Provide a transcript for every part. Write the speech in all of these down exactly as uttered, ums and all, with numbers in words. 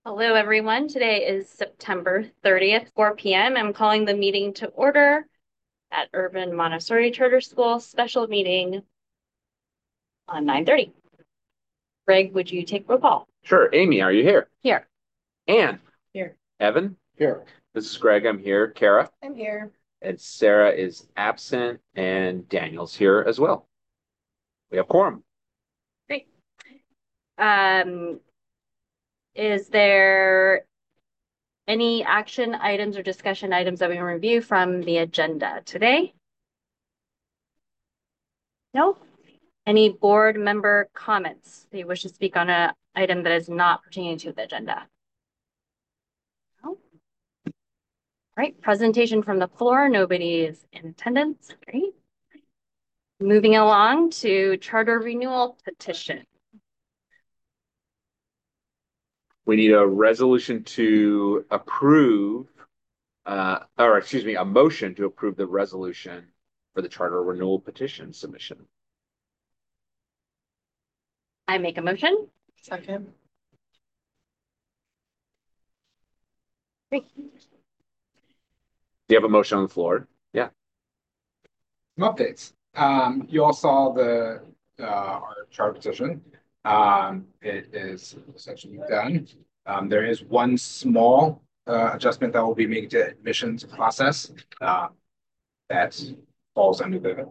Hello, everyone. Today is September thirtieth, four p m I'm calling the meeting to order at Urban Montessori Charter School special meeting on nine thirty. Greg, would you take roll call? Sure. Amy, are you here? Here. Anne, Here. Evan, Here. this is Greg. I'm here. Kara, I'm here. and Sarah is absent, and Daniel's here as well. We have quorum. Great. Um, is there any action items or discussion items that we can review from the agenda today? No? Any board member comments that you wish to speak on an item that is not pertaining to the agenda? No? All right, presentation from the floor. Nobody is in attendance. Great. Moving along to charter renewal petition. We need a resolution to approve, uh, or excuse me, a motion to approve the resolution for the charter renewal petition submission. I make a motion. Second. Great. Do you have a motion on the floor? Yeah. Some updates. Um, you all saw the uh, our charter petition. Um, it is essentially done. Um, there is one small uh, adjustment that will be made to admissions process. Uh, that falls under the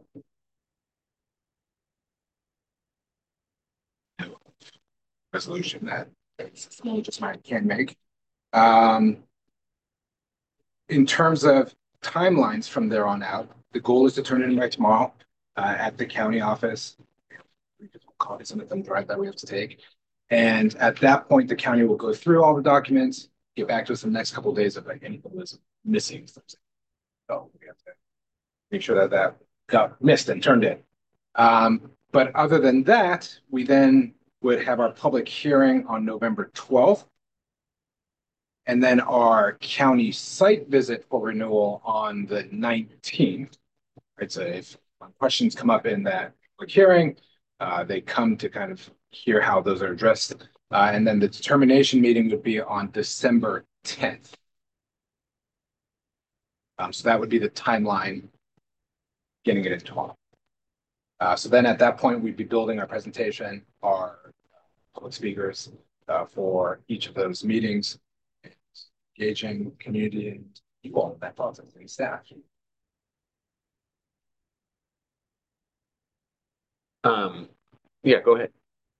resolution that just mine can make. Um, in terms of timelines from there on out, the goal is to turn it in by tomorrow uh, at the county office. We just call it some of them drive that we have to take. And at that point, the county will go through all the documents, get back to us in the next couple of days of like anything that's missing. So we have to make sure that that got missed and turned in. Um, but other than that, we then would have our public hearing on November twelfth. And then our county site visit for renewal on the nineteenth. Right, so if questions come up in that public hearing, uh, they come to kind of hear how those are addressed. Uh, and then the determination meeting would be on December tenth. Um, so that would be the timeline getting it into law. Uh, so then at that point, we'd be building our presentation, our public speakers uh, for each of those meetings, engaging community and people in that process and staff. Um, yeah, go ahead.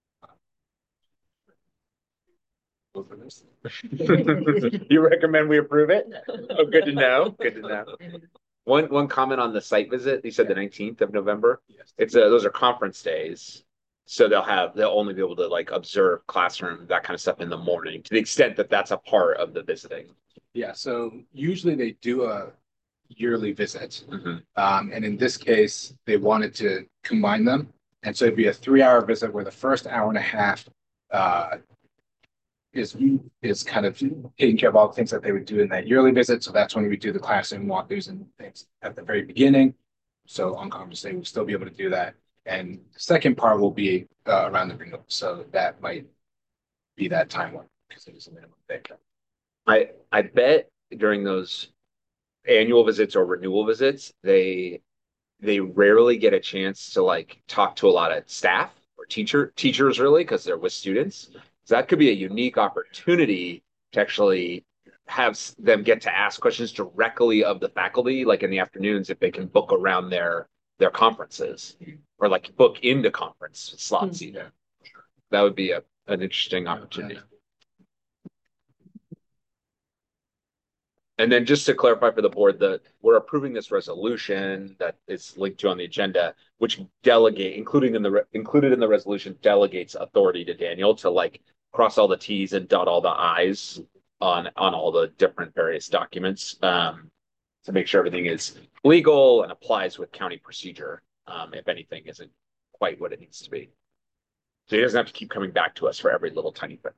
You recommend we approve it? Oh, good to know. Good to know. One one comment on the site visit. You said the nineteenth of November. Yes. It's uh, those are conference days, so they'll have they'll only be able to like observe classroom that kind of stuff in the morning to the extent that that's a part of the visiting. Yeah, so usually they do a yearly visit. Mm-hmm. Um, and in this case, they wanted to combine them. And so it'd be a three hour visit where the first hour and a half uh, is is kind of taking care of all the things that they would do in that yearly visit. So that's when we do the classroom walkthroughs and things at the very beginning. So on Congress Day, we'll still be able to do that. And the second part will be uh, around the renewal. So that might be that time one because it is a minimum day. I I bet during those annual visits or renewal visits, they they rarely get a chance to like talk to a lot of staff or teacher teachers really because they're with students. So that could be a unique opportunity to actually have them get to ask questions directly of the faculty, like in the afternoons, if they can book around their their conferences or like book into conference slots mm-hmm. even. That would be a an interesting opportunity. And then just to clarify for the board that we're approving this resolution that is linked to on the agenda, which delegate, including in the included in the resolution, delegates authority to Daniel to like cross all the T's and dot all the I's on on all the different various documents um, to make sure everything is legal and applies with county procedure. Um, if anything isn't quite what it needs to be, so he doesn't have to keep coming back to us for every little tiny thing.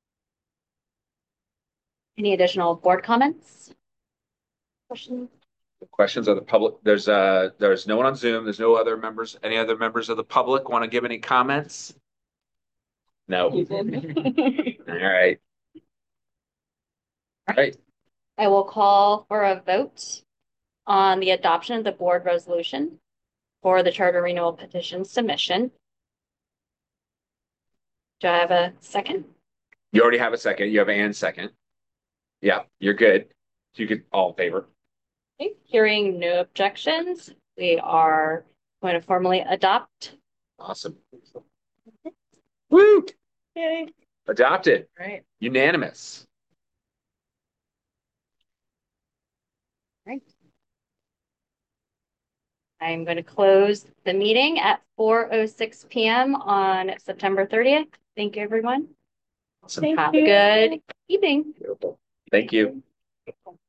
Any additional board comments? Questions? Questions of the public? There's uh, there's no one on Zoom. There's no other members. Any other members of the public want to give any comments? No. All right. All right. I will call for a vote on the adoption of the board resolution for the charter renewal petition submission. Do I have a second? You already have a second. You have Ann second. Yeah, you're good. You could all in favor. Okay, hearing no objections, we are going to formally adopt. Awesome. Woo! Yay. Adopted. Right. Unanimous. Right. I'm going to close the meeting at four oh six p m on September thirtieth. Thank you, everyone. Awesome. Have a good evening. Beautiful. Thank you.